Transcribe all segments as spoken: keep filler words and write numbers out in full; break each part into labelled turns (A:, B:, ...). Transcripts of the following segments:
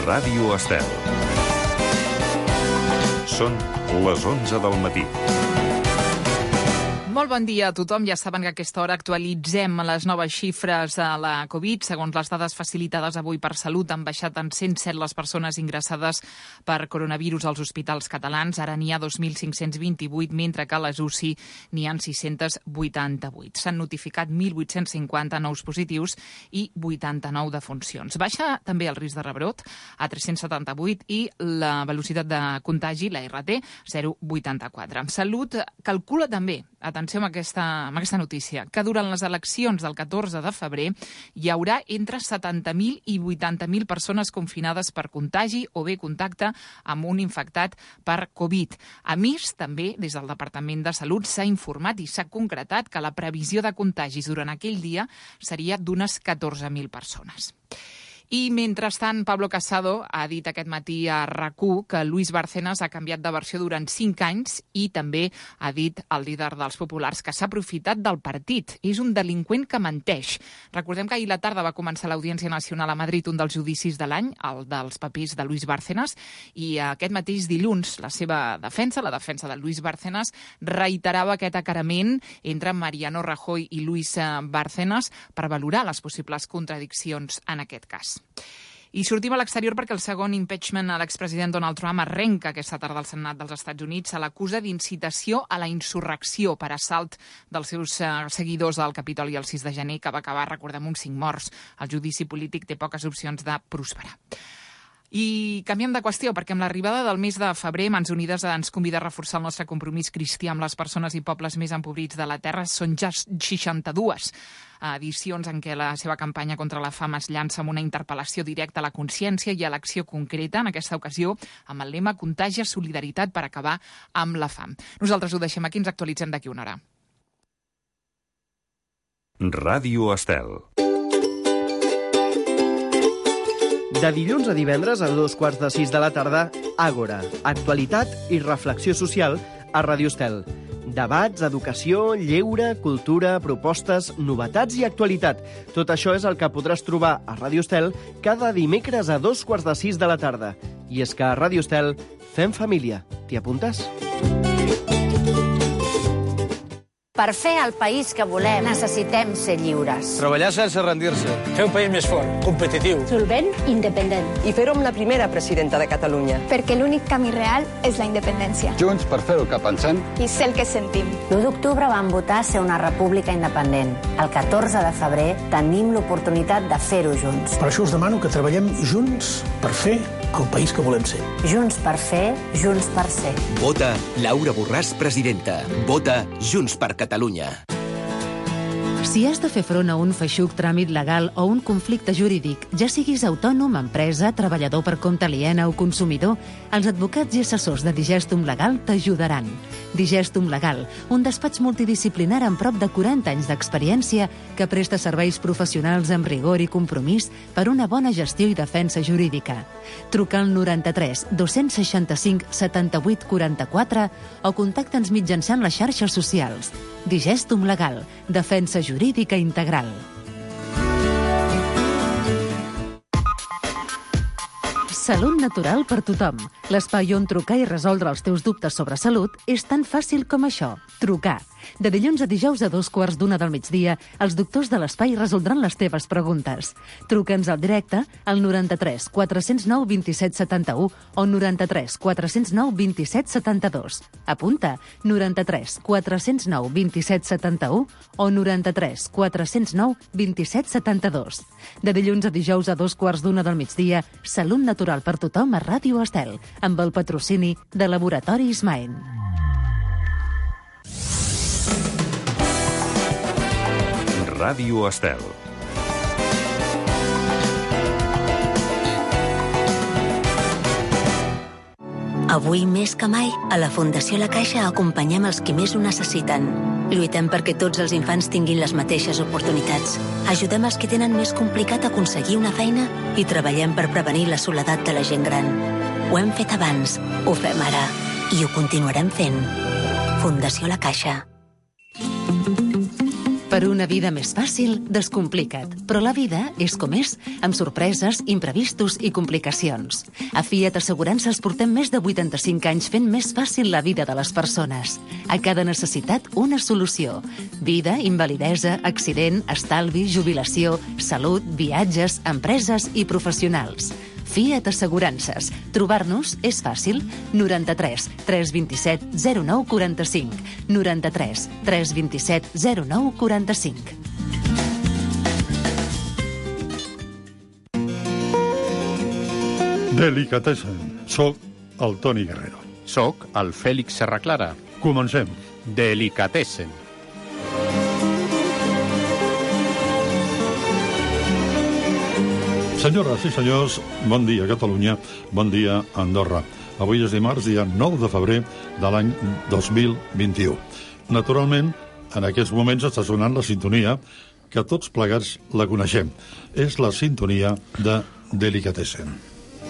A: Ràdio Estel. Són les onze del matí.
B: Molt bon dia a tothom. Ja saben que a aquesta hora actualitzem les noves xifres de la Covid. Segons les dades facilitades avui per Salut, han baixat en cent set les persones ingressades per coronavirus als hospitals catalans. Ara n'hi ha dos mil cinc-cents vint-i-vuit, mentre que a les U C I n'hi ha sis-cents vuitanta-vuit. S'han notificat mil vuit-cents cinquanta nous positius i vuitanta-nou defuncions. Baixa també el risc de rebrot a tres-cents setanta-vuit i la velocitat de contagi, la R T, zero coma vuitanta-quatre. Salut calcula també, atenció amb aquesta, amb aquesta notícia, que durant les eleccions del catorze de febrer hi haurà entre setanta mil i vuitanta mil persones confinades per contagi o bé contacte amb un infectat per Covid. A més, també, des del Departament de Salut s'ha informat i s'ha concretat que la previsió de contagis durant aquell dia seria d'unes catorze mil persones. I, mentrestant, Pablo Casado ha dit aquest matí a RAC u que Luis Bárcenas ha canviat de versió durant cinc anys i també ha dit el líder dels populars que s'ha aprofitat del partit. És un delinqüent que menteix. Recordem que ahir la tarda va començar l'Audiència Nacional a Madrid, un dels judicis de l'any, el dels papers de Luis Bárcenas, i aquest mateix dilluns la seva defensa, la defensa de Luis Bárcenas, reiterava aquest acarament entre Mariano Rajoy i Luis Bárcenas per valorar les possibles contradiccions en aquest cas. I sortim a l'exterior perquè el segon impeachment a l'expresident Donald Trump arrenca aquesta tarda al Senat dels Estats Units. Se l'acusa d'incitació a la insurrecció per assalt dels seus eh, seguidors del Capitoli el sis de gener, que va acabar, recordem, uns cinc morts. El judici polític té poques opcions de prosperar. I canviem de qüestió, perquè amb l'arribada del mes de febrer, Mans Unides ens convida a reforçar el nostre compromís cristià amb les persones i pobles més empobrits de la Terra. Són ja seixanta-dues edicions en què la seva campanya contra la fam es llança amb una interpel·lació directa a la consciència i a l'acció concreta, en aquesta ocasió amb el lema Contagia solidaritat per acabar amb la fam. Nosaltres ho deixem aquí, ens actualitzem d'aquí una hora.
A: Ràdio Estel.
C: De dilluns a divendres a dos quarts de sis de la tarda, Àgora, actualitat i reflexió social a Ràdio Estel. Debats, educació, lleure, cultura, propostes, novetats i actualitat. Tot això és el que podràs trobar a Ràdio Estel cada dimecres a dos quarts de sis de la tarda. I és que a Ràdio Estel fem família. T'hi apuntes?
D: Per fer el país que volem, necessitem ser lliures.
E: Treballar sense rendir-se.
F: Fer un país més fort, competitiu.
G: Solvent, independent.
H: I fer-ho amb la primera presidenta de Catalunya.
I: Perquè l'únic camí real és la independència.
J: Junts per fer el que pensem.
I: I ser el que sentim.
D: l'u d'octubre vam votar ser una república independent. El catorze de febrer tenim l'oportunitat de fer-ho junts.
F: Per això us demano que treballem junts per fer el país que volem ser.
D: Junts per fer, junts per ser.
K: Vota Laura Borràs, presidenta. Vota Junts per Catalunya.
L: Si has de fer front a un feixuc tràmit legal o un conflicte jurídic, ja siguis autònom, empresa, treballador per compte aliena o consumidor, els advocats i assessors de Digestum Legal t'ajudaran. Digestum Legal, un despatx multidisciplinar amb prop de quaranta anys d'experiència que presta serveis professionals amb rigor i compromís per una bona gestió i defensa jurídica. Truca al noranta-tres dos-cents seixanta-cinc setanta-vuit quaranta-quatre o contacta'ns mitjançant les xarxes socials. Digestum Legal, defensa jurídica integral. Salut natural per tothom. L'espai on trucar i resoldre els teus dubtes sobre salut és tan fàcil com això. Trucar. De dilluns a dijous a dos quarts d'una del migdia, els doctors de l'espai resoldran les teves preguntes. Truca'ns al directe al noranta-tres quatre-cents nou vint-i-set setanta-u o noranta-tres quatre-cents nou vint-i-set setanta-dos. Apunta, noranta-tres quatre-cents nou vint-i-set setanta-u o noranta-tres quatre-cents nou vint-i-set setanta-dos. De dilluns a dijous a dos quarts d'una del migdia, Salut natural per tothom a Ràdio Estel, amb el patrocini de Laboratoris Maen.
A: Ràdio Estel.
M: Avui més que mai, a la Fundació La Caixa acompanyem els qui més ho necessiten. Lluitem perquè tots els infants tinguin les mateixes oportunitats. Ajudem els que tenen més complicat aconseguir una feina i treballem per prevenir la soledat de la gent gran. Ho hem fet abans, ho fem ara i ho continuarem fent. Fundació La Caixa.
L: Per una vida més fàcil, descomplica't. Però la vida és com és, amb sorpreses, imprevistos i complicacions. A Fiat Assegurances portem més de vuitanta-cinc anys fent més fàcil la vida de les persones. A cada necessitat, una solució. Vida, invalidesa, accident, estalvi, jubilació, salut, viatges, empreses i professionals. Fiat Assegurances. Trobar-nos és fàcil. noranta-tres tres vint-i-set zero nou quaranta-cinc. noranta-tres tres vint-i-set zero nou quaranta-cinc.
E: Delicatessen. Soc el Toni Guerrero.
G: Soc el Fèlix Serraclara.
E: Comencem.
G: Delicatessen.
E: Senyores i senyors, bon dia Catalunya, bon dia Andorra. Avui és dimarts, dia nou de febrer de l'any dos mil vint-i-u. Naturalment, en aquests moments està sonant la sintonia que tots plegats la coneixem. És la sintonia de Delicatessen.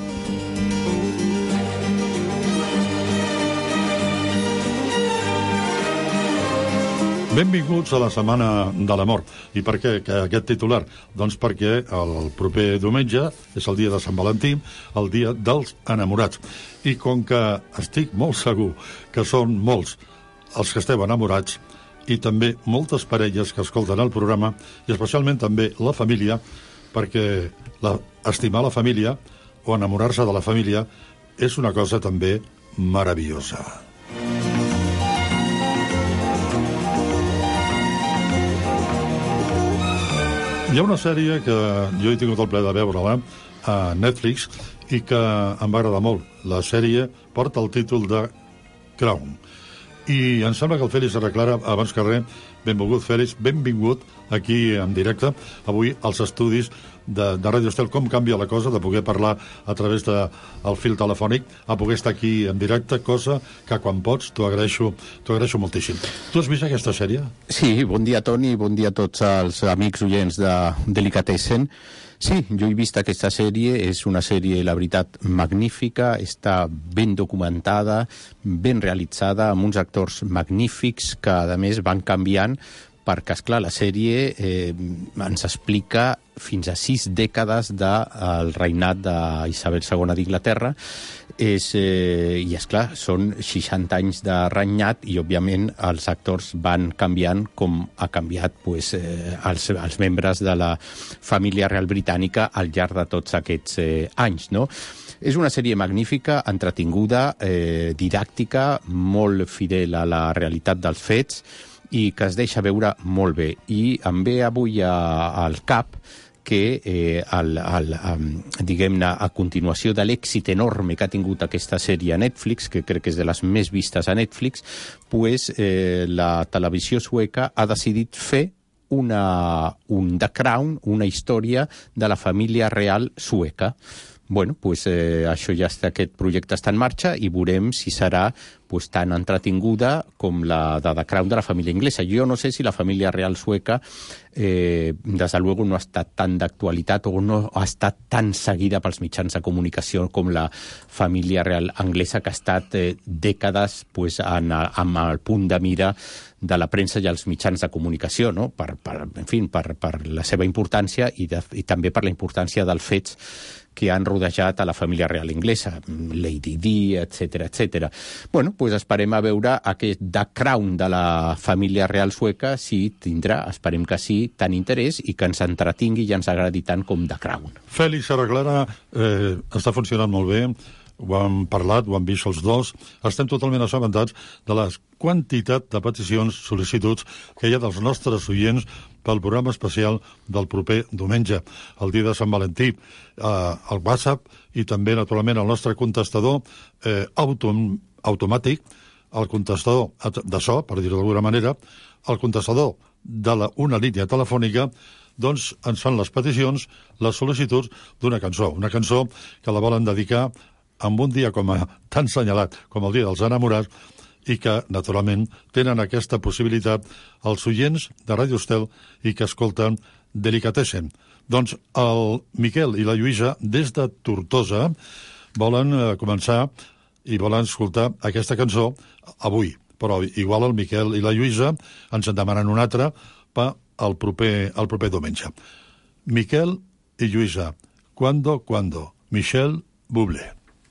E: Benvinguts a la Setmana de l'Amor. I per què aquest titular? Doncs perquè el proper diumenge és el dia de Sant Valentí, el dia dels enamorats. I com que estic molt segur que són molts els que esteu enamorats i també moltes parelles que escolten el programa, i especialment també la família, perquè la, estimar la família o enamorar-se de la família és una cosa també meravellosa. Hi ha una sèrie que jo he tingut el plaer de veure-la a Netflix i que em va agradar molt. La sèrie porta el títol de Crown. I em sembla que el Fèlix Serraclara, abans que res, benvolgut Fèlix, benvingut aquí en directe, avui als estudis de, de Ràdio Estel. Com canvia la cosa de poder parlar a través del de, fil telefònic a poder estar aquí en directe, cosa que quan pots t'ho agraeixo, t'ho agraeixo moltíssim. Tu has vist aquesta sèrie?
G: Sí, bon dia Toni, bon dia a tots els amics oients de Delicatessen. Sí, jo he vist aquesta sèrie, és una sèrie, la veritat, magnífica, està ben documentada, ben realitzada, amb uns actors magnífics que, a més, van canviant, perquè, esclar, la sèrie eh, ens explica fins a sis dècades del regnat d'Isabel segona d'Inglaterra, és, eh, i esclar, són seixanta anys de regnat i, òbviament, els actors van canviant com ha canviat pues, eh, els, els membres de la família real britànica al llarg de tots aquests eh, anys, no? És una sèrie magnífica, entretinguda, eh, didàctica, molt fidel a la realitat dels fets i que es deixa veure molt bé. I em ve avui a, al cap que, eh, el, el, um, diguem-ne, a continuació de l'èxit enorme que ha tingut aquesta sèrie a Netflix, que crec que és de les més vistes a Netflix, pues, eh, la televisió sueca ha decidit fer una, un The Crown, una història de la família real sueca. Bueno, pues, eh, això ja està, aquest projecte està en marxa i veurem si serà pues, tan entretinguda com la de The Crown de la família inglesa. Jo no sé si la família real sueca eh, desde luego no ha estat tan d'actualitat o no ha estat tan seguida pels mitjans de comunicació com la família real anglesa, que ha estat eh, dècades pues, en, amb el punt de mira de la premsa i els mitjans de comunicació, no? per, per, en fi, per, per la seva importància i, de, i també per la importància dels fets que han rodejat a la família real inglesa, Lady Di, etcètera, etcètera. Bueno, pues esperem a veure aquest The Crown de la família real sueca, si tindrà, esperem que sí, tant interès i que ens entretingui i ens agradi tant com The Crown.
E: Fèlix Serraclara, eh, està funcionant molt bé, ho hem parlat, ho hem vist els dos, estem totalment assabentats de la quantitat de peticions, sol·licituds que hi ha dels nostres oients pel programa especial del proper diumenge, el dia de Sant Valentí, eh, el WhatsApp i també, naturalment, el nostre contestador eh, autom automàtic, el contestador de so, per dir-ho d'alguna manera, el contestador de la, una línia telefònica, doncs ens fan les peticions, les sol·licituds d'una cançó, una cançó que la volen dedicar amb un dia com a tan senyalat com el dia dels enamorats i que, naturalment, tenen aquesta possibilitat els oients de Ràdio Estel i que escolten Delicatessen. Doncs el Miquel i la Lluïsa, des de Tortosa, volen eh, començar i volen escoltar aquesta cançó avui. Però igual el Miquel i la Lluïsa ens en demanen una altra per el proper, el proper diumenge. Miquel i Lluïsa, Cuando, Cuando, Michel Bublé.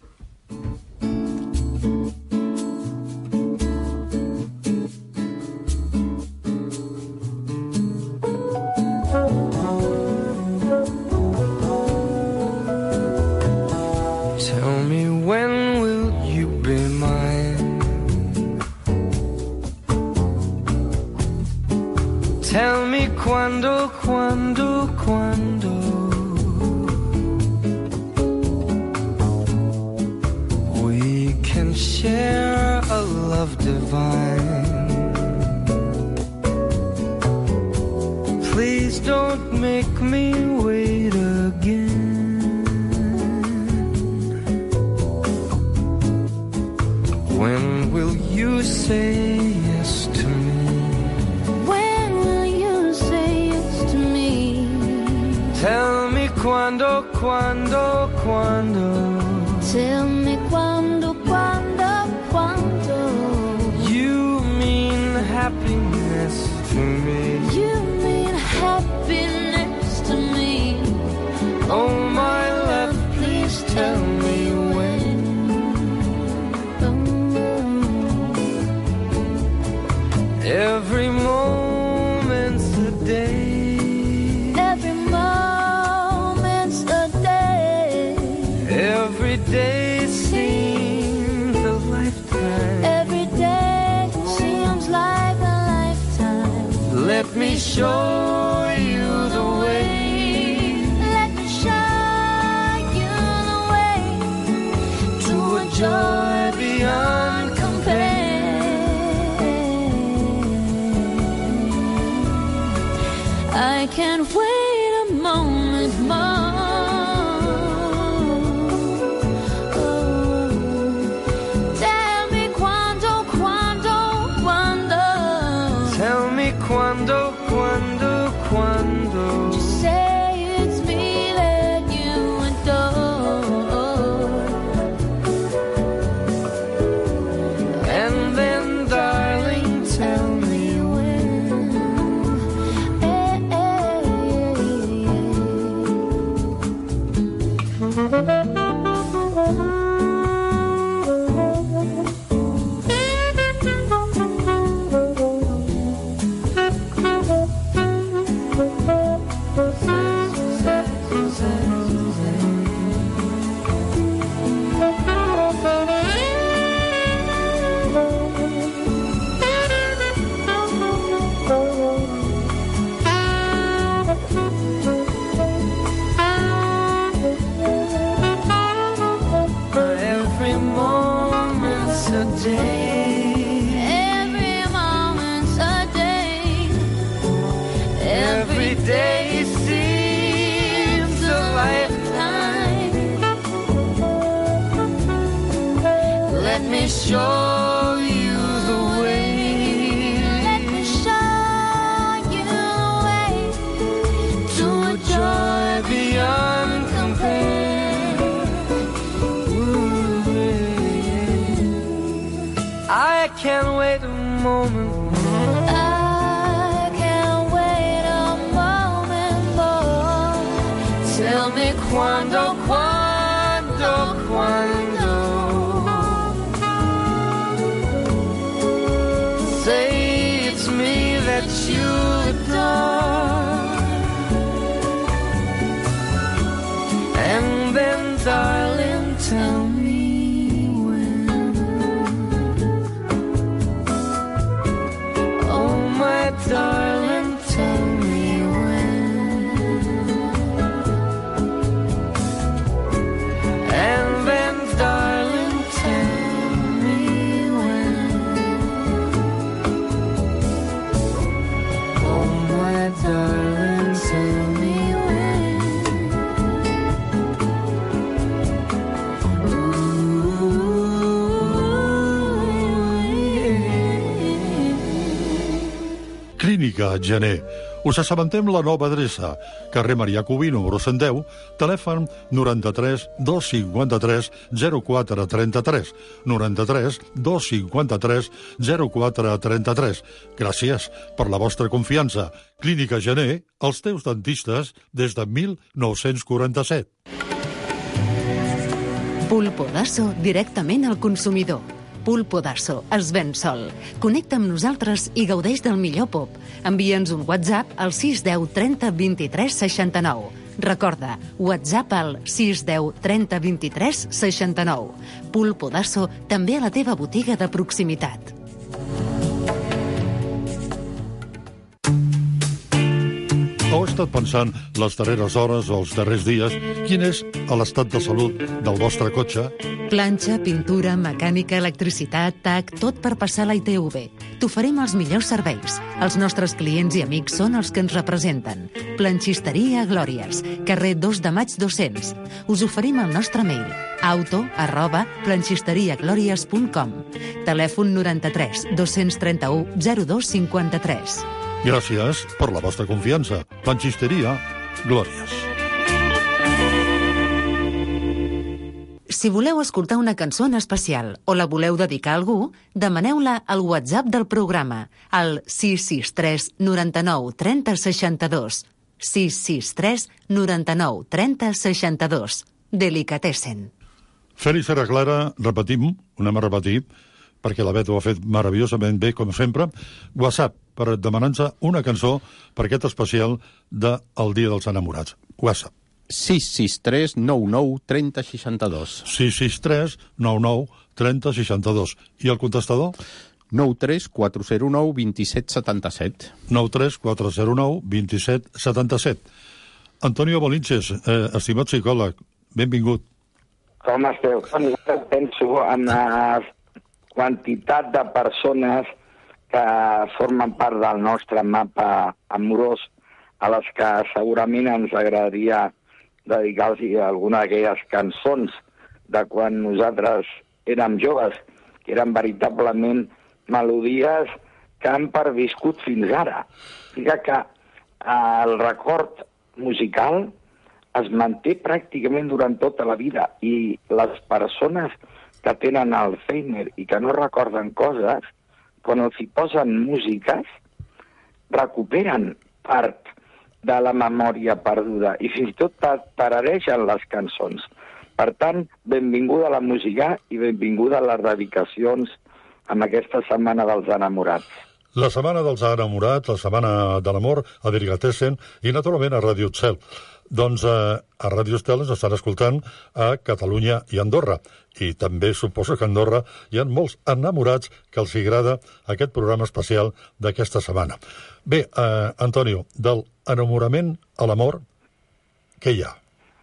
J: Tell me when will you be mine? Tell me cuando, cuando, cuando we can share a love divine. Please don't make me wait again. When will you say yes to me?
N: When will you say yes to me?
J: Tell me cuando, cuando, cuando.
N: Tell me cuando, cuando, cuando.
J: You mean happiness to me.
N: You mean happiness to me.
J: Oh my love, please tell me when. Every moment's a day.
N: Every moment's a day.
J: Every day seems a lifetime.
N: Every day seems like a lifetime.
J: Let me show you the way.
N: Let me show you the way to a joy beyond compare. I can't wait a moment more. Oh, tell me cuando, cuando, cuando.
J: Tell me cuando, cuando, cuando.
N: Just say it's me that you adore.
J: And then, darling, tell me when.
N: Eh, eh,
J: Every moment's a day.
N: every moment's a day.
J: Every day seems a lifetime. Let me show you the way.
N: Let me show you the way
J: To a joy beyond compare. I can't wait a moment more.
N: I can't wait a moment more.
J: Tell me cuando, cuando, cuando. Say it's me that you adore. And then, darling, tell me when. Oh, my darling, tell me when. And then, darling, tell me when. Oh, my darling, tell me when.
E: Clínica Gener, Us assabentem la nova adreça. Carrer Marià Cubí, número cent deu, telèfon noranta-tres dos cinquanta-tres zero quatre trenta-tres, noranta-tres dos cinquanta-tres zero quatre trenta-tres. Gràcies per la vostra confiança. Clínica Gener, els teus dentistes des de mil nou-cents quaranta-set.
L: Pulpo Dasso directament al consumidor. Pulpo Dasso es ven sol. Connecta amb nosaltres i gaudeix del millor pop. Envia'ns un WhatsApp al sis deu trenta vint-i-tres seixanta-nou. Recorda, WhatsApp al sis deu trenta vint-i-tres seixanta-nou. Pulpo Dasso també a la teva botiga de proximitat.
E: Heu estat pensant les darreres hores o els darrers dies quin és l'estat de salut del vostre cotxe?
L: Planxa, pintura, mecànica, electricitat, tac, tot per passar la I T V. T'oferim els millors serveis. Els nostres clients i amics són els que ens representen. Planxisteria Glòries, carrer dos de maig dos-cents. Us oferim el nostre mail, auto arroba planxisteriaglòries punt com. Telèfon noranta-tres dos-cents trenta-u zero dos cinquanta-tres.
E: Gràcies per la vostra confiança. Planxisteria Glòries.
L: Si voleu escoltar una cançó en especial o la voleu dedicar a algú, demaneu-la al WhatsApp del programa, al sis sis tres noranta-nou trenta seixanta-dos. sis sis tres noranta-nou trenta seixanta-dos. Delicatessen.
E: Fèlix Serra Clara, repetim, ho anem a repetir, perquè la Bet ho ha fet meravellosament bé, com sempre. WhatsApp, per demanar-nos una cançó per aquest especial del Dia dels Enamorats. WhatsApp.
G: sis sis tres nou nou trenta seixanta-dos.
E: sis sis tres nou nou trenta seixanta-dos. I el contestador?
G: nou tres quatre zero nou dos set setanta set.
E: nou tres quatre zero nou dos set setanta-set. Antonio Bolinches, eh, estimat psicòleg, benvingut.
O: Com esteu? Penso en la quantitat de persones que formen part del nostre mapa amorós, a les que segurament ens agradaria dedicar-los alguna d'aquelles cançons de quan nosaltres érem joves, que eren veritablement melodies que han perviscut fins ara. Fica que el record musical es manté pràcticament durant tota la vida i les persones que tenen Alzheimer i que no recorden coses, quan els hi posen músiques, recuperen part de la memòria perduda i fins i tot tararegen les cançons. Per tant, benvinguda a la música i benvinguda a les dedicacions en aquesta Setmana dels Enamorats.
E: La Setmana dels Enamorats, la Setmana de l'Amor, a Delicatessen i, naturalment, a Ràdio Estel. Doncs eh, a Ràdio Estel ens estan escoltant a Catalunya i Andorra. I també suposo que a Andorra hi ha molts enamorats que els agrada aquest programa especial d'aquesta setmana. Bé, eh, Antonio, del enamorament a l'amor, què hi ha?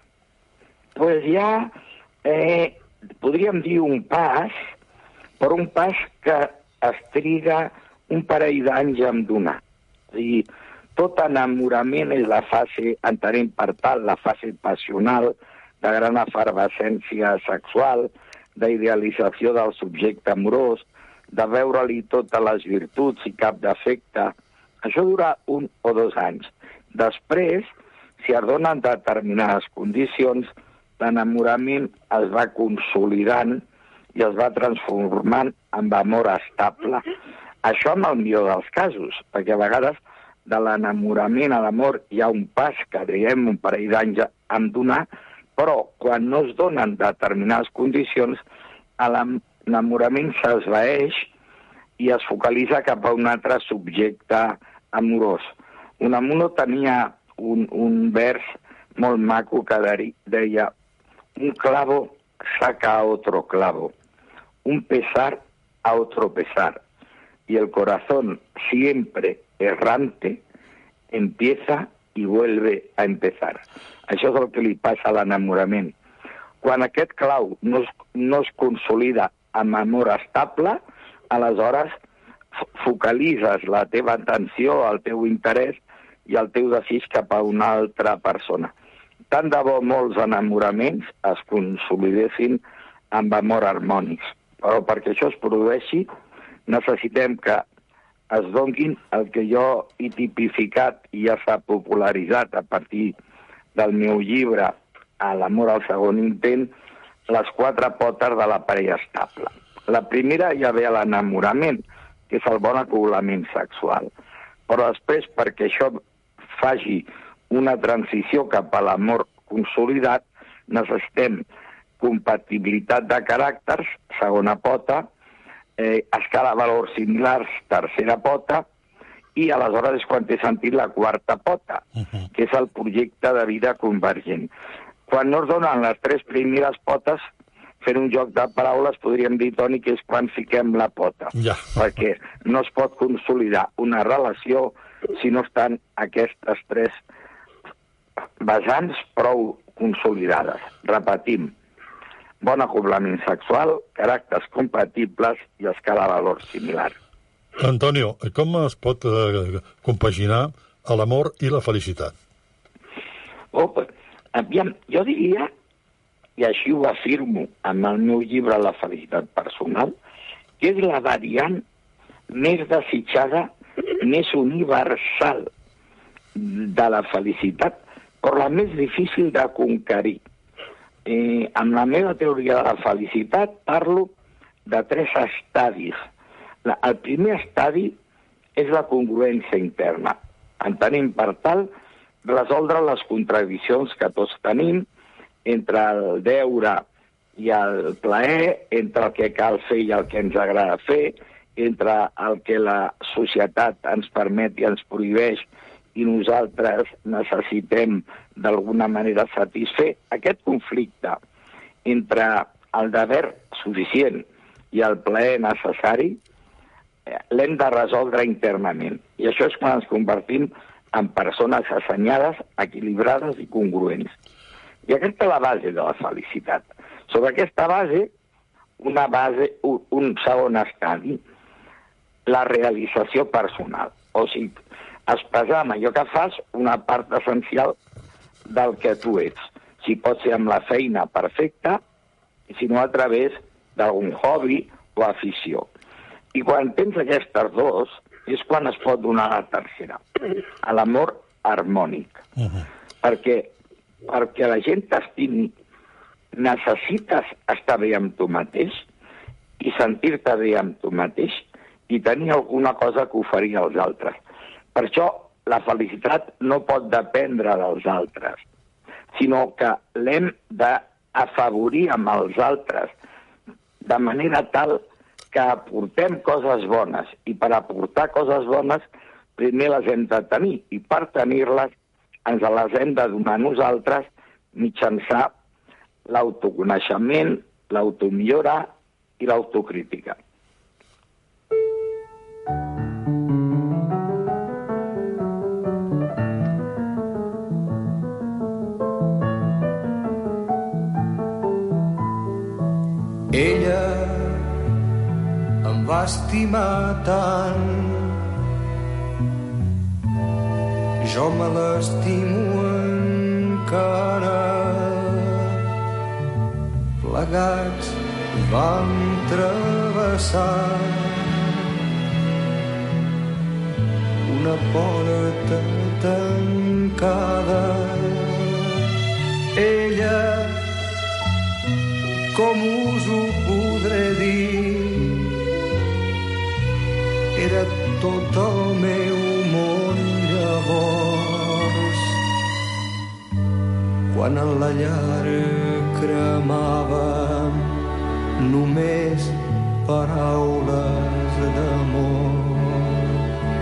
O: Pues hi ha, eh, podríem dir un pas, però un pas que es triga un parell d'anys en donar. És a dir, tot enamorament és la fase, entenem per tal, la fase passional, de gran efervescència sexual, d'idealització del subjecte amorós, de veure-li totes les virtuts i cap defecte. Això dura un o dos anys. Després, si es donen determinades condicions, l'enamorament es va consolidant i es va transformant en amor estable. Això en el millor dels casos, perquè a vegades de l'enamorament a l'amor hi ha un pas que diem un parell d'anys en donar, però quan no es donen determinades condicions, l'enamorament s'esvaeix i es focalitza cap a un altre subjecte amorós. Unamuno tenia un, un vers molt maco que deia: un clavo saca a otro clavo, un pesar a otro pesar, y el corazón siempre errante empieza y vuelve a empezar. Això és el que li passa a l'enamorament. Quan aquest clau no es, no es consolida amb amor estable, aleshores focalitzes la teva atenció, el teu interès i el teu desig cap a una altra persona. Tant de bo molts enamoraments es consolidessin amb amor harmònics. Però perquè això es produeixi necessitem que es donguin el que jo he tipificat i ja s'ha popularitzat a partir del meu llibre A l'amor al segon intent, les quatre potes de la parella estable. La primera ja ve a l'enamorament, que és el bon acoblament sexual. Però després, perquè això faci una transició cap a l'amor consolidat, necessitem compatibilitat de caràcters, segona pota, eh, escala de valors similars, tercera pota, i aleshores és quan té sentit la quarta pota, uh-huh. que és el projecte de vida convergent. Quan no es donen les tres primeres potes, fent un joc de paraules, podríem dir, Toni, que és quan fiquem la pota.
E: Ja.
O: Perquè no es pot consolidar una relació si no estan aquestes tres vessants prou consolidades. Repetim, bon acoblament sexual, caràcters compatibles i escala de valors similar.
E: Antonio, com es pot eh, compaginar l'amor i la felicitat?
O: Oh, aviam, jo diria, i així ho afirmo amb el meu llibre La felicitat personal, que és la variant més desitjada, més universal de la felicitat, però la més difícil de conquerir. Eh, amb la meva teoria de la felicitat parlo de tres estadis. La, el primer estadi és la congruència interna. Entenem per tal resoldre les contradiccions que tots tenim entre el deure i el plaer, entre el que cal fer i el que ens agrada fer, entre el que la societat ens permet i ens prohibeix i nosaltres necessitem d'alguna manera satisfer. Aquest conflicte entre el deber suficient i el plaer necessari l'hem de resoldre internament. I això és quan ens convertim en persones assenyades, equilibrades i congruents. I aquesta és la base de la felicitat. Sobre aquesta base, una base, un, un segon estadi, la realització personal. O sigui, expressar amb allò que fas una part essencial del que tu ets. Si pot ser amb la feina perfecta, si no a través d'algun hobby o afició. I quan tens aquestes dos, és quan es pot donar la tercera, a l'amor harmònic. Uh-huh. Perquè, perquè la gent t'estimi, necessites estar bé amb tu mateix i sentir-te bé amb tu mateix i tenir alguna cosa que oferir als altres. Per això la felicitat no pot dependre dels altres, sinó que l'hem d'afavorir amb els altres, de manera tal que aportem coses bones, i per aportar coses bones primer les hem de tenir, i per tenir-les ens les hem de donar nosaltres mitjançant l'autoconeixement, l'automillora i l'autocrítica.
J: Ella em va estimar tant, jo me l'estimo encara. Plegats vam travessar una porta tancada. Ella, com us ho podré dir, era tot el meu món llavors. Quan en la llar cremava només paraules d'amor.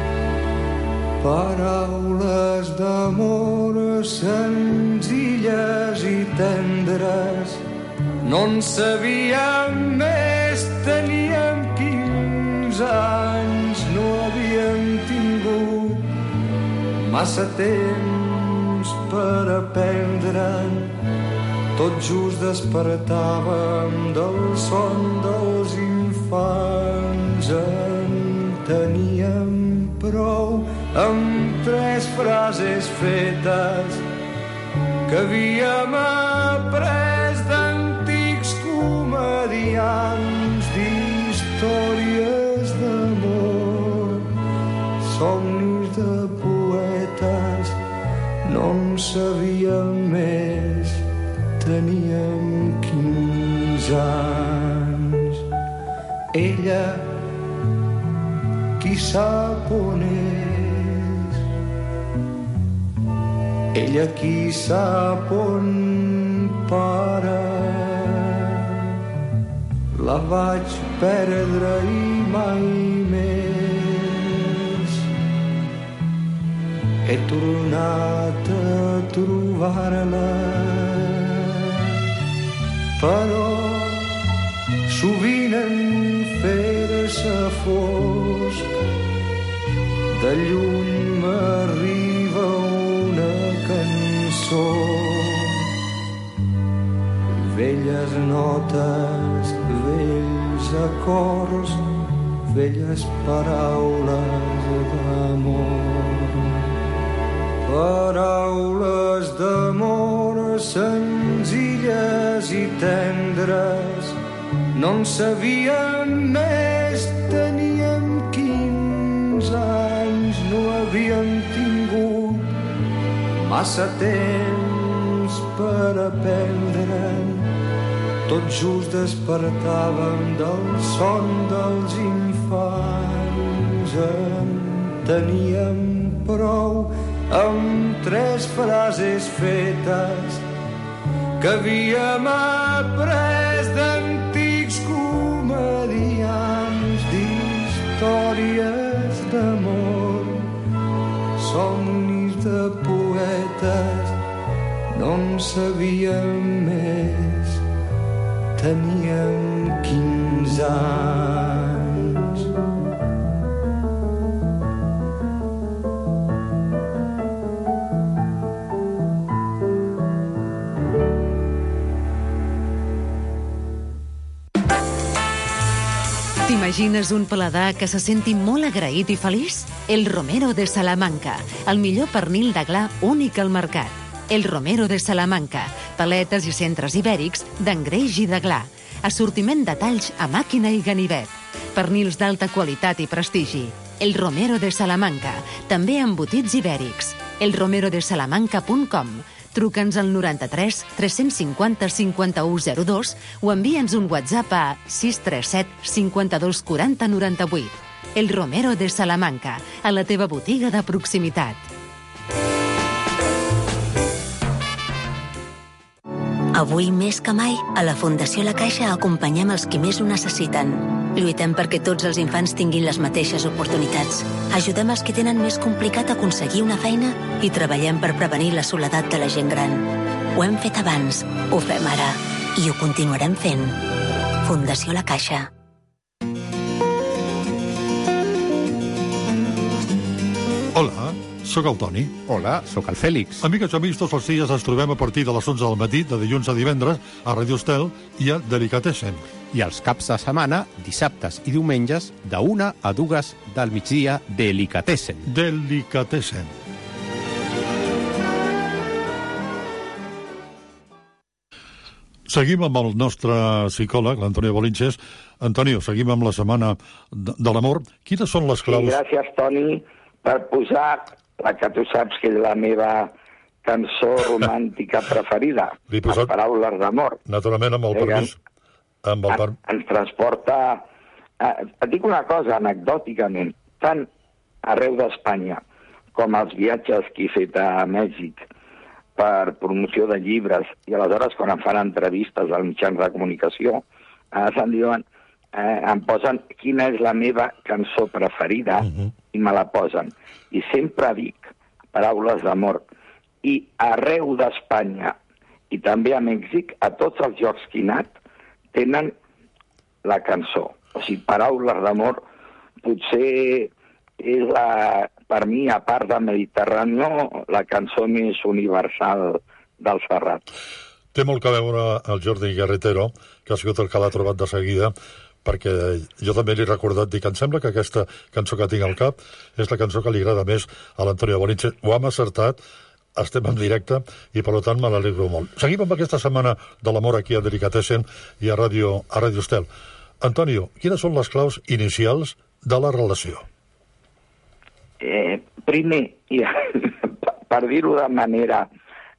J: Paraules d'amor senzilles i tendres. No en sabíem més, teníem quinze anys, no havíem tingut massa temps per aprendre'n. Tot just despertàvem del son dels infants. En teníem prou amb tres frases fetes que havíem après d'antics comediants d'històries d'amor. sabíem més, teníem quinze anys. Ella, qui sap on és? Ella, qui sap on para? La vaig perdre i mai més he tornat a trobar-la, però sovint en fer-se fosc de lluny m'arriba una cançó, velles notes, vells acords, velles paraules d'amor. Paraules d'amor senzilles i tendres, no en sabíem més, teníem quinze anys, no havíem tingut massa temps per aprendre'n. Tot just despertàvem del son dels infants. En teníem prou amb tres frases fetes que havíem après d'antics comedians, d'històries d'amor, somnis de poetes. No en sabíem més, teníem quinze anys.
L: T'imagines un paladar que se senti molt agraït i feliç? El Romero de Salamanca, el millor pernil de gla únic al mercat. El Romero de Salamanca, paletes i centres ibèrics d'engreix i de gla. Assortiment de talls a màquina i ganivet. Pernils d'alta qualitat i prestigi. El Romero de Salamanca, també embotits ibèrics. el romero de salamanca punt com. Truca'ns al noranta-tres tres-cents cinquanta cinquanta-u zero dos o envia'ns un WhatsApp a sis tres set cinquanta-dos quaranta noranta-vuit. El Romero de Salamanca, a la teva botiga de proximitat.
M: Avui més que mai, a la Fundació La Caixa acompanyem els qui més ho necessiten. Lluitem perquè tots els infants tinguin les mateixes oportunitats. Ajudem els que tenen més complicat aconseguir una feina i treballem per prevenir la soledat de la gent gran. Ho hem fet abans, ho fem ara i ho continuarem fent. Fundació La Caixa.
E: Hola, sóc el Toni.
G: Hola, sóc el Fèlix.
E: Amigues i amics, tots els dies ens trobem a partir de les onze del matí, de dilluns a divendres, a Radio Estel i a Delicatessen.
G: I els caps de setmana, dissabtes i diumenges, de una a dues del migdia, Delicatessen.
E: Delicatessen. Seguim amb el nostre psicòleg, l'Antonio Bolinches. Antonio, seguim amb la setmana de, de l'amor. Quines són les claus?
O: Sí, gràcies, Toni, per posar la que tu saps que és la meva cançó romàntica preferida,
E: posat...
O: les paraules d'amor.
E: Naturalment, amb el
O: eh,
E: permís. Amb el per...
O: en, ens transporta... Eh, et dic una cosa, anecdòticament, tant arreu d'Espanya com els viatges que he fet a Mèxic per promoció de llibres, i aleshores quan em fan entrevistes als mitjans de comunicació, eh, se'n diuen, eh, em posen quina és la meva cançó preferida, uh-huh. i me la posen. I sempre dic paraules d'amor. I arreu d'Espanya, i també a Mèxic, a tots els llocs que he anat, tenen la cançó. O sigui, paraules d'amor potser és, la, per mi, a part de Mediterrani, la cançó més universal del Serrat.
E: Té molt que veure el Jordi Guerretero, que ha sigut el que l'ha trobat de seguida, perquè jo també li he recordat, dic, em sembla que aquesta cançó que tinc al cap és la cançó que li agrada més a l'Antonio Bolinches. Ho hem acertat, estem en directe i per tant me l'alegro molt. Seguim amb aquesta setmana de l'amor aquí a Delicatessen i a Ràdio, a Ràdio Estel. Antonio, quines són les claus inicials de la relació?
O: Eh, primer, ja, per dir-ho de manera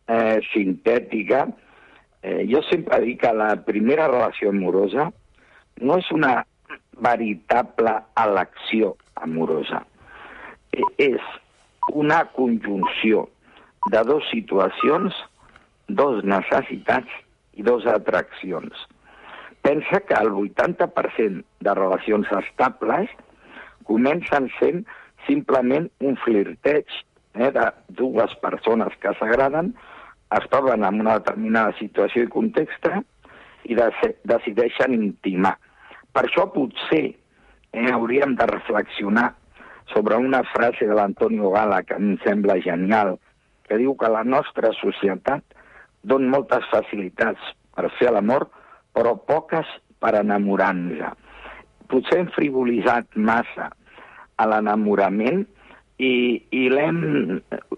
O: eh, sintètica. Eh, jo sempre dic que la primera relació amorosa no és una veritable elecció amorosa. Eh, és una conjunció de dues situacions, dos necessitats i dos atraccions. Pensa que el vuitanta per cent de relacions estables comencen sent simplement un flirteig eh, de dues persones que s'agraden, es troben en una determinada situació i context i de decideixen intimar. Per això potser eh, hauríem de reflexionar sobre una frase de l'Antonio Gala que em sembla genial, que diu que la nostra societat dona moltes facilitats per fer l'amor, però poques per enamorar-nos. Potser hem frivolitzat massa a l'enamorament i, i l'hem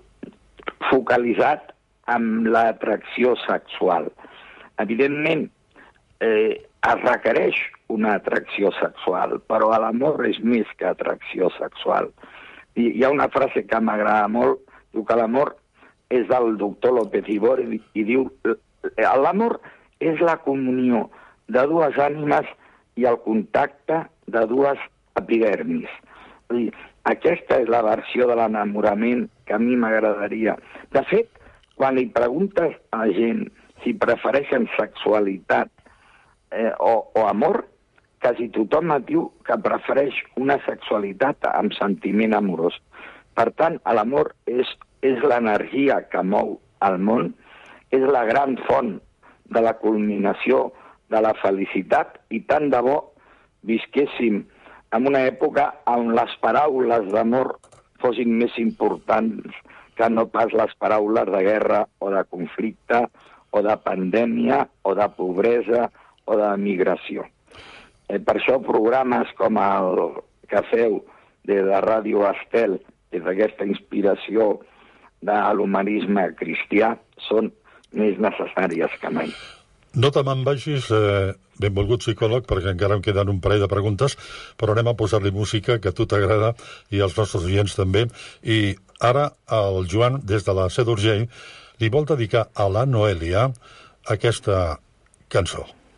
O: focalitzat amb l'atracció sexual. Evidentment, eh, es requereix una atracció sexual, però l'amor és més que atracció sexual. I hi ha una frase que m'agrada molt, diu que l'amor és del doctor López Ibor i, i diu l'amor és la comunió de dues ànimes i el contacte de dues epidermis. Dir, aquesta és la versió de l'enamorament que a mi m'agradaria. De fet, quan li preguntes a la gent si prefereixen sexualitat eh, o, o amor, quasi tothom et diu que prefereix una sexualitat amb sentiment amorós. Per tant, l'amor és, és l'energia que mou el món, és la gran font de la culminació de la felicitat i tant de bo visquéssim en una època on les paraules d'amor fossin més importants que no pas les paraules de guerra o de conflicte o de pandèmia o de pobresa o de migració. Eh, per això programes com el que feu de la Ràdio Estel, des d'aquesta inspiració de l'humanisme cristià, són més necessàries que mai.
E: No te me'n vagis, eh, benvolgut psicòleg, perquè encara em queden un parell de preguntes, però anem a posar-li música, que a tu t'agrada, i als nostres oients també. I ara el Joan, des de la Sé d'Urgell, li vol dedicar a la Noelia aquesta cançó.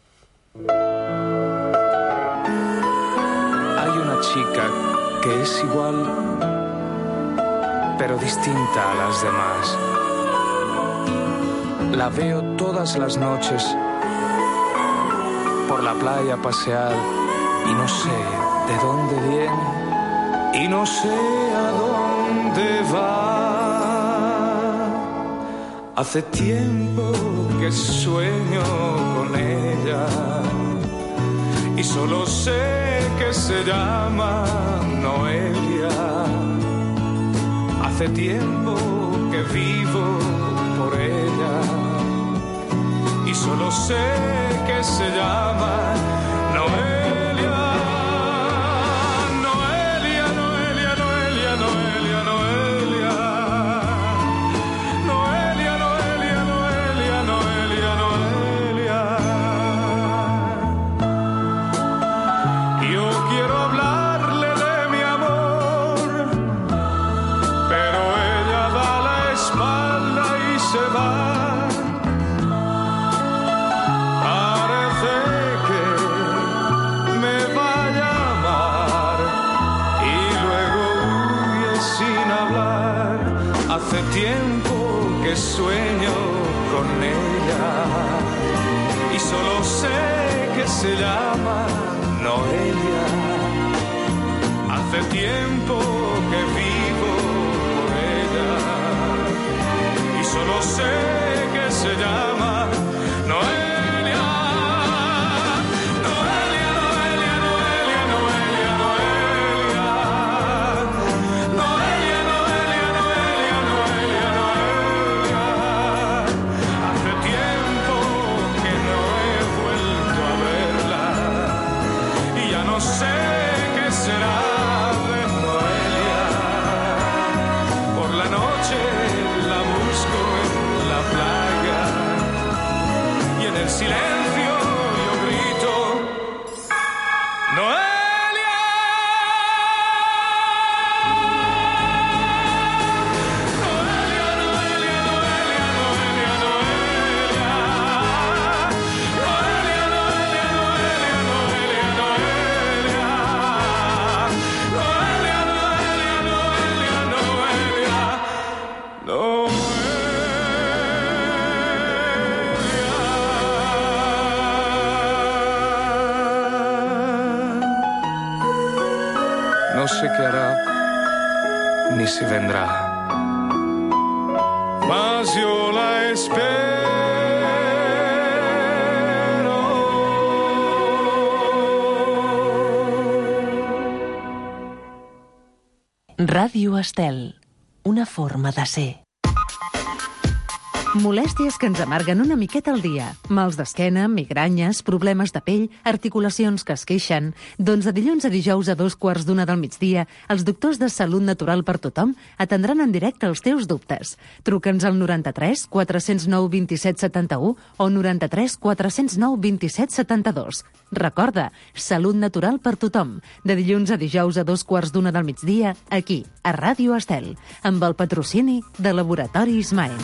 P: Hay una chica que es igual, pero distinta a las demás. La veo todas las noches por la playa pasear y no sé de dónde viene y no sé a dónde va. Hace tiempo que sueño con ella y solo sé que se llama Noelia. Hace tiempo que vivo por ella y solo sé que se llama Noelia. Noelia, Noelia, Noelia, Noelia, Noelia. Noelia, Noelia, Noelia, Noelia, Noelia. Yo quiero hablarle de mi amor, pero ella da la espalda y se va. Hace tiempo que sueño con ella y solo sé que se llama Noelia. Hace tiempo que vivo por ella y solo sé que se llama Noelia. Silencio, yo grito, Noelia. Noelia, Noelia, Noelia, Noelia, sé qué hará, ni si vendrá. Mas yo la espero.
L: Ràdio Estel, una forma de ser. Molèsties que ens amarguen una miqueta al dia. Mals d'esquena, migranyes, problemes de pell, articulacions que es queixen. Doncs de dilluns a dijous a dos quarts d'una del migdia, els doctors de Salut Natural per Tothom atendran en directe els teus dubtes. Truca'ns al noranta-tres quatre zero nou vint-i-set setanta-u o noranta-tres quatre zero nou vint-i-set setanta-dos. Recorda, Salut Natural per Tothom, de dilluns a dijous a dos quarts d'una del migdia, aquí, a Ràdio Estel, amb el patrocini de Laboratoris Maen.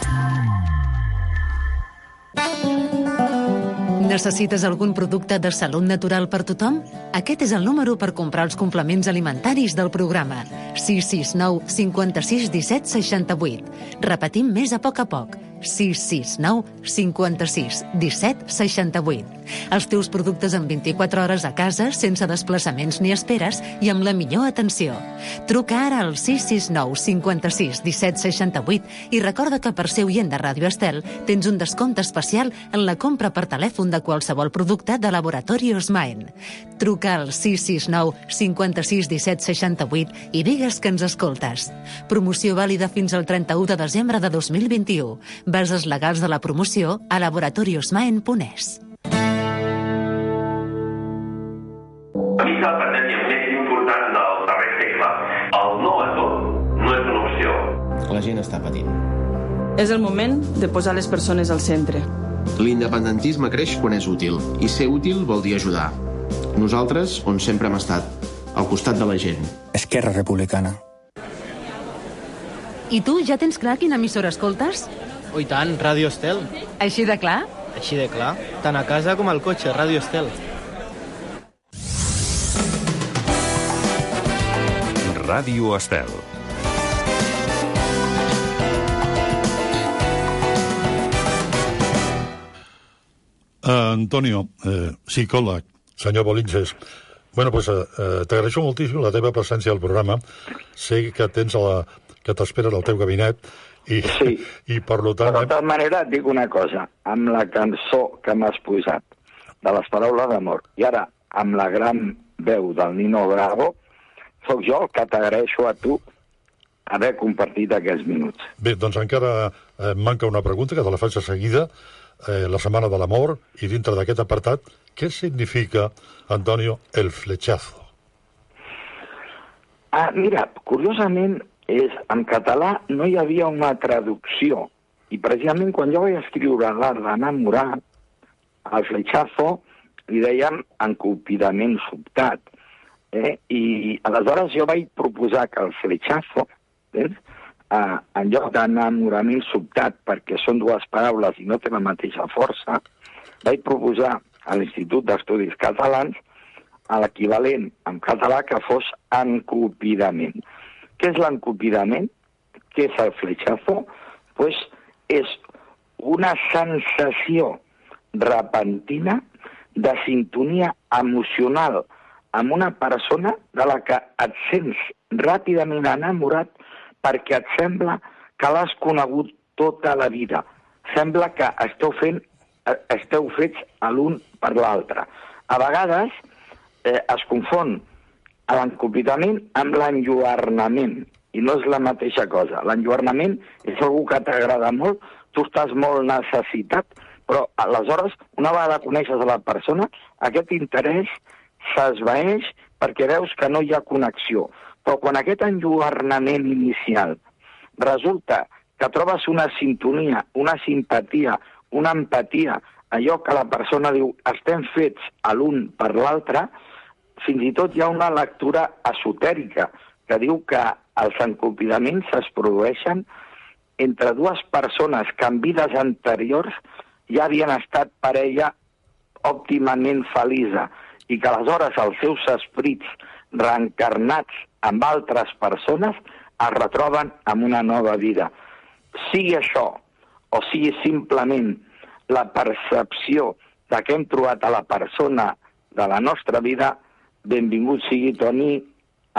L: Necessites algun producte de salut natural per tothom? Aquest és el número per comprar els complements alimentaris del programa. sis sis nou cinquanta-sis disset seixanta-vuit. Repetim més a poc a poc. sis sis nou cinquanta-sis disset seixanta-vuit. Els teus productes en vint-i-quatre hores a casa, sense desplaçaments ni esperes i amb la millor atenció. Truca ara al sis sis nou cinquanta-sis disset seixanta-vuit i recorda que per ser oient de Ràdio Estel tens un descompte especial en la compra per telèfon de qualsevol producte de Laboratoris Maen. Truca al sis sis nou cinquanta-sis disset seixanta-vuit i digues que ens escoltes. Promoció vàlida fins al trenta-u de desembre de dos mil vint-i-u. Bases legals de la promoció a laboratoriosmaen punt es.
Q: A mi la pandèmia més important del darrer segle. El no a tot no és una opció.
R: La gent està patint.
S: És el moment de posar les persones al centre.
R: L'independentisme creix quan és útil, i ser útil vol dir ajudar. Nosaltres, on sempre hem estat, al costat de la gent.
T: Esquerra Republicana.
L: I tu, ja tens clar quina emissora escoltes?
U: Oh, i tant, Ràdio Estel.
L: Així de clar?
U: Així de clar. Tant a casa com al cotxe, Ràdio Estel.
A: Ràdio Estel.
E: Uh, Antonio, eh, psicòleg, senyor Bolinches. Bueno, pues eh, t'agraeixo moltíssim la teva presència al programa. Sé que tens a la, que t'esperen al teu gabinet i,
O: sí.
E: i per tant...
O: Però de tota manera et dic una cosa, amb la cançó que m'has posat de les paraules d'amor i ara amb la gran veu del Nino Bravo, sóc jo el que t'agraeixo a tu haver compartit aquests minuts.
E: Bé, doncs encara eh, manca una pregunta que te la faig de seguida. Eh, la Setmana de l'Amor, i dintre d'aquest apartat, què significa, Antonio, el flechazo?
O: Ah, mira, curiosament, és, en català no hi havia una traducció, i precisament quan jo vaig escriure l'art d'enamorar, el flechazo li dèiem encopidament sobtat, eh? I aleshores jo vaig proposar que el flechazo, eh? Uh, en lloc d'enamorament sobtat, perquè són dues paraules i no té la mateixa força, vaig proposar a l'Institut d'Estudis Catalans a l'equivalent en català que fos encopidament. Què és l'encopidament? Què és el flechazo? Pues és una sensació repentina de sintonia emocional amb una persona de la que et sents ràpidament enamorat perquè et sembla que l'has conegut tota la vida. Sembla que esteu, fent, esteu fets l'un per l'altre. A vegades eh, es confon l'encopidament amb l'enlluernament, i no és la mateixa cosa. L'enlluernament és algú que t'agrada molt, tu estàs molt necessitat, però aleshores, una vegada coneixes a la persona, aquest interès s'esvaeix perquè veus que no hi ha connexió. Però quan aquest enlluernament inicial resulta que trobes una sintonia, una simpatia, una empatia, allò que la persona diu estem fets l'un per l'altre, fins i tot hi ha una lectura esotèrica que diu que els encopidaments es produeixen entre dues persones que en vides anteriors ja havien estat parella òptimament feliça i que aleshores els seus esprits reencarnats amb altres persones es retroben en una nova vida. Sigui això, o sigui simplement la percepció de que hem trobat a la persona de la nostra vida, benvingut sigui, Toni,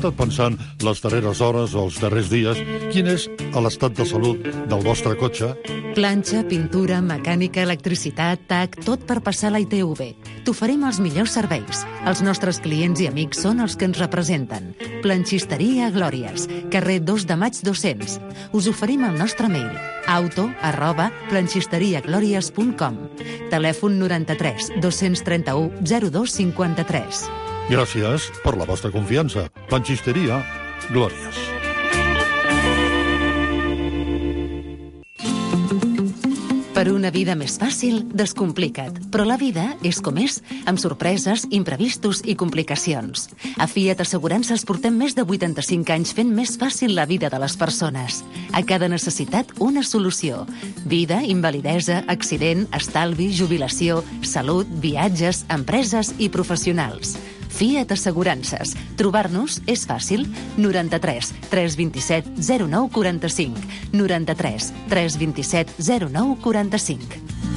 E: estat pensant les darreres hores o els darrers dies quin és l'estat de salut del vostre cotxe?
L: Planxa, pintura, mecànica, electricitat, tac, tot per passar la I T V. T'oferim els millors serveis. Els nostres clients i amics són els que ens representen. Planxisteria Glòries, carrer dos de maig dos-cents. Us oferim el nostre mail, auto arroba planxisteriaglòries punt com. Telèfon noranta-tres dos-cents trenta-u zero dos cinquanta-tres.
E: Gràcies per la vostra confiança. Planxisteria Glòries.
L: Per una vida més fàcil, descomplica't. Però la vida és com és, amb sorpreses, imprevistos i complicacions. A Fiat Assegurances portem més de vuitanta-cinc anys fent més fàcil la vida de les persones. A cada necessitat, una solució. Vida, invalidesa, accident, estalvi, jubilació, salut, viatges, empreses i professionals. Fiat Assegurances. Trobar-nos és fàcil. noranta-tres tres vint-i-set zero nou quaranta-cinc. noranta-tres tres vint-i-set zero nou quaranta-cinc.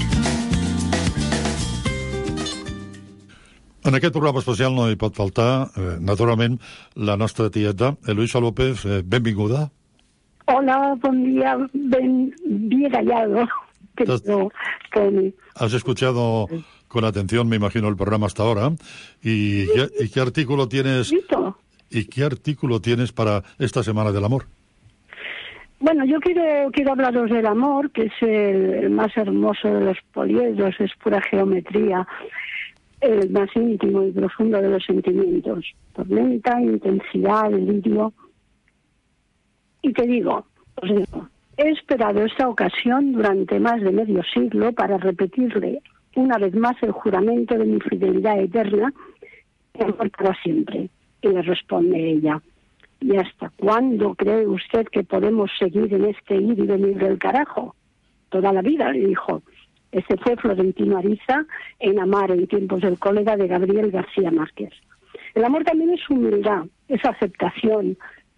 E: En aquest programa especial no hi pot faltar, eh, naturalment, la nostra tieta, Eloisa López. Eh, benvinguda.
B: Hola, bon dia. Ben, bien hallado. Querido Tony.
E: Has escuchado con atención, me imagino, el programa hasta ahora. ¿Y qué, y qué artículo tienes? ¿Y qué artículo tienes para esta Semana del Amor?
B: Bueno, yo quiero quiero hablaros del amor, que es el, el más hermoso de los poliedros, es pura geometría, el más íntimo y profundo de los sentimientos. Tormenta, intensidad, delirio. Y te digo, os digo, he esperado esta ocasión durante más de medio siglo para repetirle una vez más el juramento de mi fidelidad eterna, y amor para siempre. Y le responde ella, ¿y hasta cuándo cree usted que podemos seguir en este ir y venir del carajo? Toda la vida, le dijo. Ese fue Florentino Ariza en Amar en tiempos del cólera de Gabriel García Márquez. El amor también es humildad, es aceptación,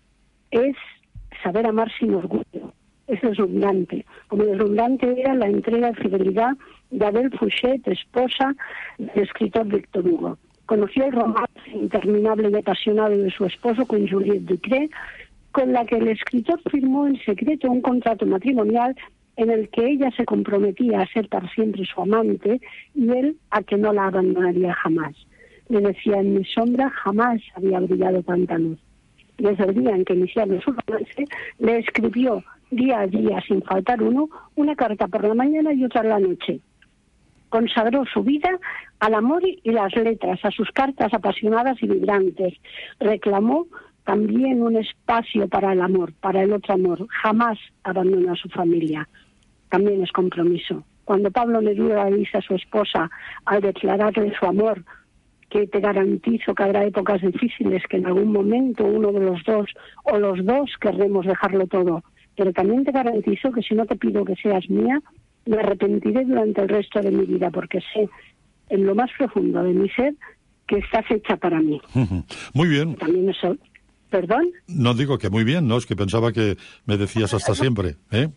B: es saber amar sin orgullo. Es deslumbrante, como deslumbrante era la entrega y fidelidad de Adele Fouchet, esposa del escritor Victor Hugo. Conoció el romance interminable y apasionado de su esposo con Juliette Ducré, con la que el escritor firmó en secreto un contrato matrimonial en el que ella se comprometía a ser para siempre su amante y él a que no la abandonaría jamás. Le decía, en mi sombra jamás había brillado tanta luz. Desde el día en que iniciaron su romance, le escribió día a día, sin faltar uno, una carta por la mañana y otra en la noche. Consagró su vida al amor y las letras, a sus cartas apasionadas y vibrantes. Reclamó también un espacio para el amor, para el otro amor. Jamás abandonó a su familia. También es compromiso. Cuando Pablo Neruda dice a su esposa, al declararle su amor, que te garantizo que habrá épocas difíciles, que en algún momento uno de los dos o los dos querremos dejarlo todo, pero también te garantizo que si no te pido que seas mía, me arrepentiré durante el resto de mi vida, porque sé en lo más profundo de mi ser que estás hecha para mí.
E: Muy bien.
B: También eso. ¿Perdón?
E: No digo que muy bien, no, es que pensaba que me decías hasta siempre, ¿eh?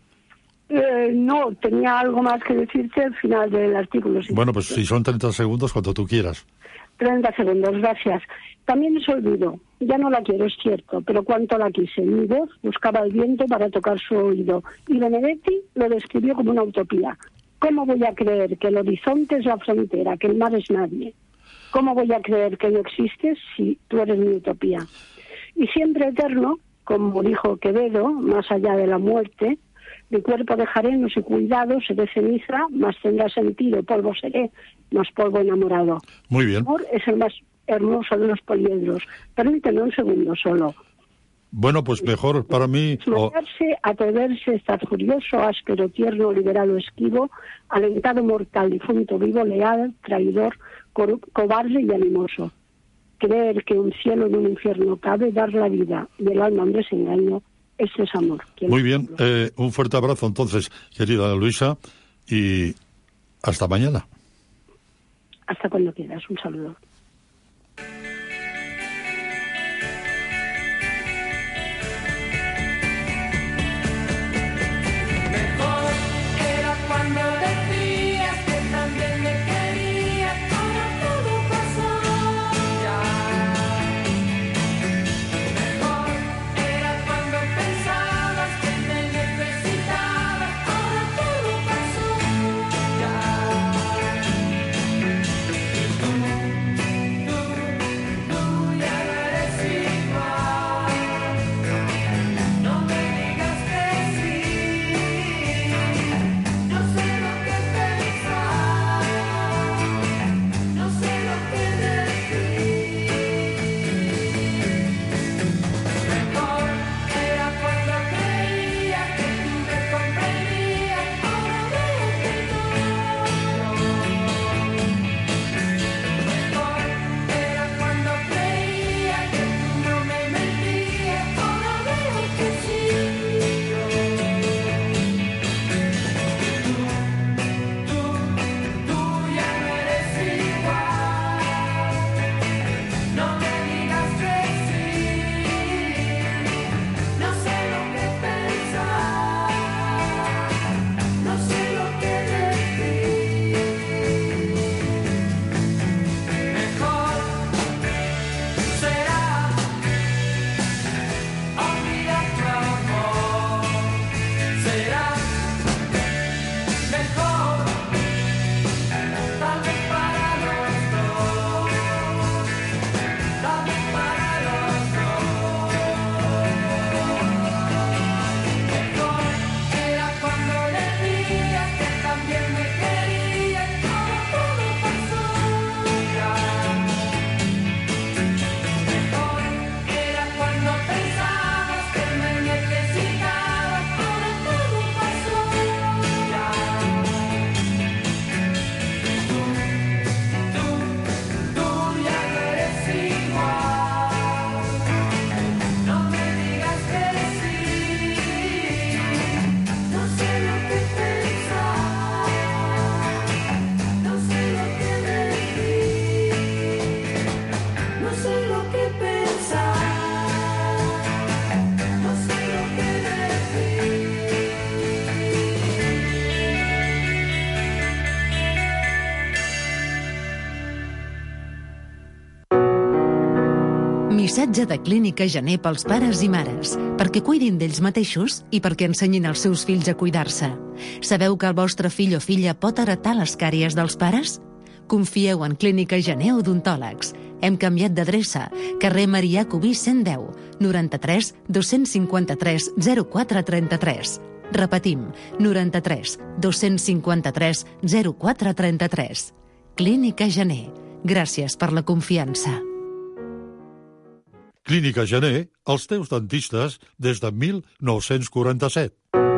B: Eh, no, tenía algo más que decirte al final del artículo. Si
E: bueno, pues si son treinta segundos, cuando tú quieras.
B: treinta segundos, gracias. También es olvido. Ya no la quiero, es cierto, pero cuánto la quise. Mi voz buscaba el viento para tocar su oído. Y Benedetti lo describió como una utopía. ¿Cómo voy a creer que el horizonte es la frontera, que el mar es nadie? ¿Cómo voy a creer que no existes si tú eres mi utopía? Y siempre eterno, como dijo Quevedo, más allá de la muerte, mi cuerpo dejaré, no sé cuidado, seré ceniza, más tendrá sentido, polvo seré, más polvo enamorado.
E: Muy bien.
B: El amor es el más hermoso de los poliedros. Permíteme un segundo solo.
E: Bueno, pues mejor para mí...
B: Desmayarse, atreverse, estar furioso, áspero, tierno, liberado, esquivo, alentado, mortal, difunto, vivo, leal, traidor, co cobarde y animoso. Creer que un cielo en un infierno cabe, dar la vida y el alma en desengaño, este es amor.
E: Muy bien, eh, un fuerte abrazo entonces, querida Luisa, y hasta mañana.
B: Hasta cuando quieras, un saludo.
J: Mejor era cuando decías que también me querías, ahora todo pasó ya.
L: missatge de Clínica Gener pels pares i mares, perquè cuidin d'ells mateixos i perquè ensenyin als seus fills a cuidar-se. Sabeu que el vostre fill o filla pot heretar les càries dels pares? Confieu en Clínica Gener Odontòlegs. Hem canviat d'adreça. Carrer Marià Cubí cent deu, noranta-tres dos-cents cinquanta-tres zero quatre trenta-tres. Repetim, noranta-tres dos-cents cinquanta-tres zero quatre trenta-tres. Clínica Gener. Gràcies per la confiança.
E: Clínica Gener, els teus dentistes des de mil nou-cents quaranta-set.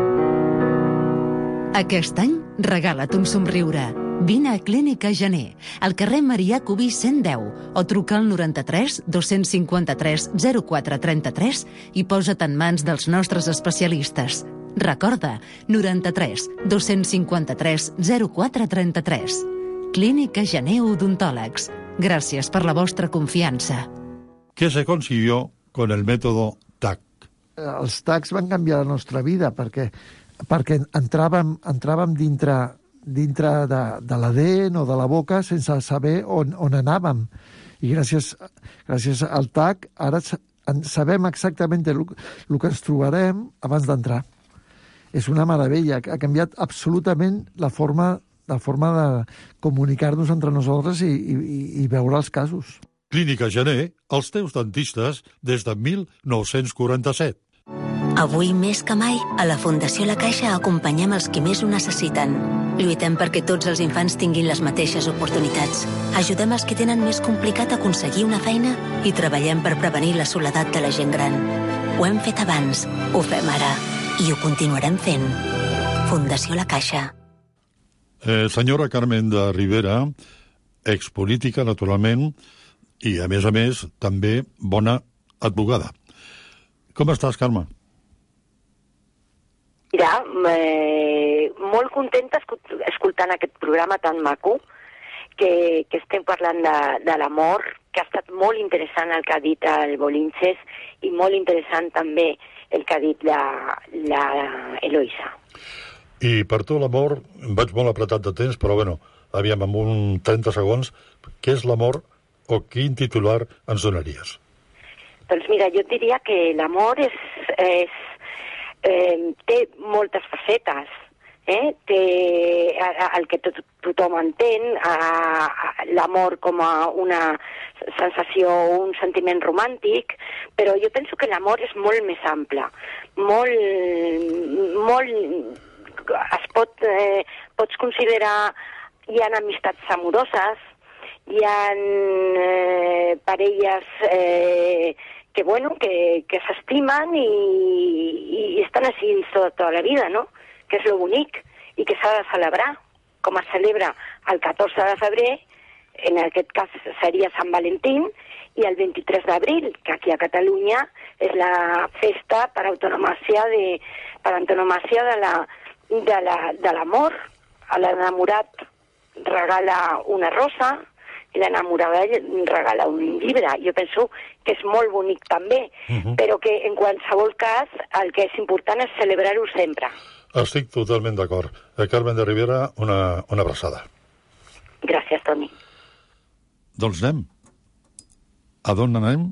L: Aquest any, regala't un somriure. Vine a Clínica Gener, al carrer Marià Cubí cent deu, o truca al noranta-tres dos-cents cinquanta-tres zero quatre trenta-tres i posa't en mans dels nostres especialistes. Recorda, noranta-tres dos-cents cinquanta-tres zero quatre trenta-tres. Clínica Gener Odontòlegs. Gràcies per la vostra confiança.
E: ¿Qué se consiguió con el método T A C?
C: Els T A Cs van canviar la nostra vida perquè, perquè entràvem, entràvem dintre, dintre de, de l'A D N o de la boca sense saber on, on anàvem. I gràcies, gràcies al T A C ara sabem exactament el, el que ens trobarem abans d'entrar. És una meravella, ha canviat absolutament la forma, la forma de comunicar-nos entre nosaltres i, i, i veure els casos.
E: Clínica Gener, els teus dentistes des de mil nou-cents quaranta-set.
M: Avui més que mai, a la Fundació La Caixa acompanyem els qui més ho necessiten. Lluitem perquè tots els infants tinguin les mateixes oportunitats. Ajudem els que tenen més complicat aconseguir una feina i treballem per prevenir la soledat de la gent gran. Ho hem fet abans, ho fem ara i ho continuarem fent. Fundació La Caixa.
E: Eh, senyora Carmen de Rivera, expolítica, naturalment, i, a més a més, també bona advogada. Com estàs, Carme?
V: Mira, eh, molt contenta escoltant aquest programa tan maco que, que estem parlant de, de l'amor, que ha estat molt interessant el que ha dit el Bolinches i molt interessant també el que ha dit la, la Eloisa.
E: I per tu l'amor, vaig molt apretat de temps, però bueno, aviam, amb un trenta segons, què és l'amor o quin titular ens donaries?
V: Doncs mira, jo diria que l'amor és, és, eh, té moltes facetes. Eh? Té el que tot, tothom entén, eh, l'amor com a una sensació, un sentiment romàntic, però jo penso que l'amor és molt més ample, molt, molt es pot, eh, pots considerar, hi ha amistats amoroses, hi ha eh, parelles eh, que, bueno, que, que s'estimen i, i estan així tota, tota la vida, no? Que és lo bonic i que s'ha de celebrar, com es celebra el catorze de febrer, en aquest cas seria Sant Valentín, i el vint-i-tres d'abril, que aquí a Catalunya és la festa per autonomàcia de, per antonomàcia de la, de la, de l'amor. L'enamorat regala una rosa i l'enamorada regala un llibre. Jo penso que és molt bonic també, uh-huh. però que en qualsevol cas el que és important és celebrar-ho sempre.
E: Estic totalment d'acord. Eh, Carmen de Rivera, una, una abraçada.
V: Gràcies, Toni.
E: Doncs anem. A d'on anem?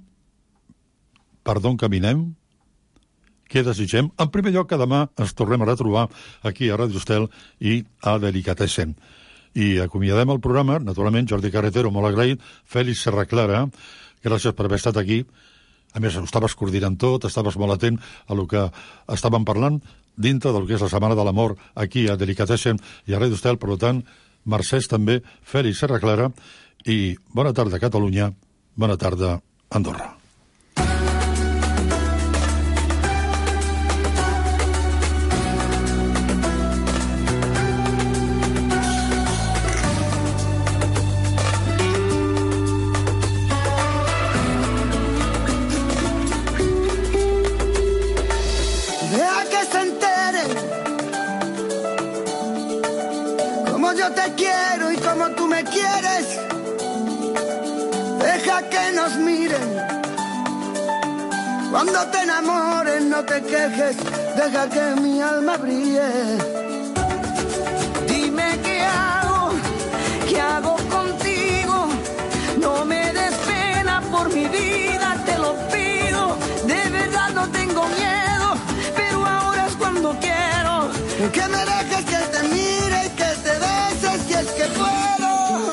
E: Per d'on caminem? Què desitgem? En primer lloc, que demà ens tornem a retrobar aquí a Radio Estel i a Delicatessen. I acomiadem el programa, naturalment, Jordi Carretero, molt agraït, Fèlix Serraclara, gràcies per haver estat aquí. A més, ho estaves coordinant tot, estaves molt atent a lo que estàvem parlant dintre del que és la Setmana de l'Amor aquí a Delicatessen i a Radio Estel. Per tant, mercès també, Fèlix Serraclara, i bona tarda, Catalunya, bona tarda, Andorra.
J: Yo te quiero y como tú me quieres, deja que nos miren. Cuando te enamores no te quejes, deja que mi alma brille. Dime qué hago, qué hago contigo, no me des pena por mi vida, te lo pido.
H: Que me dejes que te mire y que te beses si es que puedo.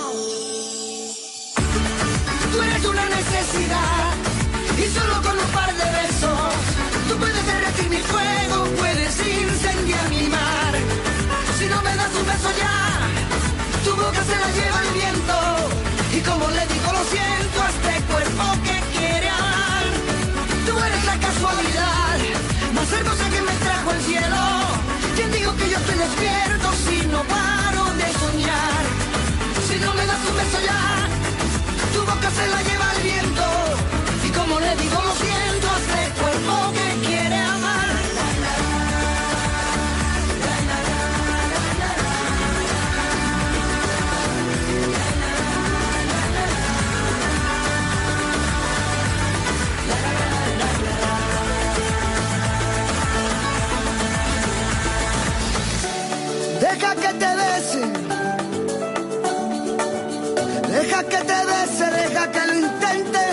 H: Tú eres una necesidad y solo con un par de besos tú puedes derretir mi fuego, puedes incendiar mi mar. Si no me das un beso ya, tu boca se la lleva el viento. Y como le digo lo siento a este cuerpo que quiere amar. Tú eres la casualidad más hermosa que me trajo el cielo. ¿Quién digo que yo estoy despierto si no paro de soñar? Si no me das un beso ya, tu boca se la lleva el viento. Y como le digo lo siento a este cuerpo que quiere amar. Deja que te bese, deja que te bese, deja que lo intente,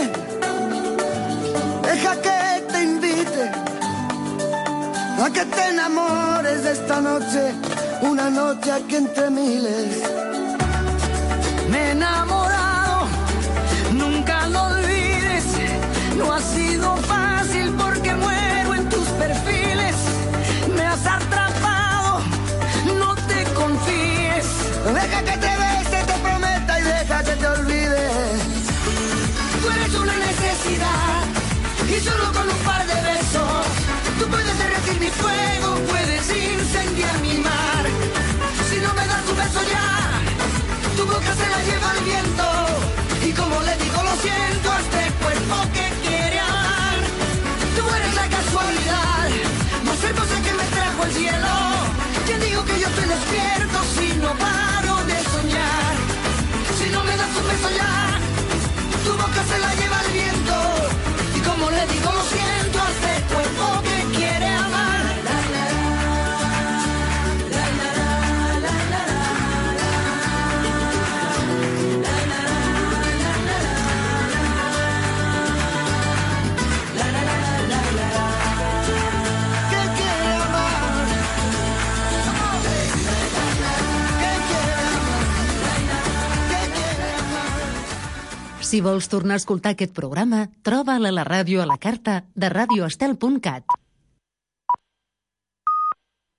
H: deja que te invite a que te enamores de esta noche, una noche aquí entre miles. Me he enamorado, nunca lo olvides, no ha sido fácil porque muero en tus perfiles, me has atrapado, no te confíes, deja que te bese, te prometa y deja que te olvides. Tú eres una necesidad y solo con un par de besos tú puedes derretir mi fuego, puedes incendiar mi mar. Si no me das un beso ya, tu boca se la lleva el viento. Y como le digo lo siento a este cuerpo que quiere amar. Tú eres la casualidad más hermosa que me trajo el cielo. ¿Quién digo que yo estoy despierto si no paro de soñar? Si no me das un beso ya, tu boca se la lleva el viento. Y como le digo lo siento a este cuerpo que quiere amar. La, la, la, la, la, la, la, la.
L: Si vols tornar a escoltar aquest programa, troba'l a la ràdio a la carta de radioestel punt cat.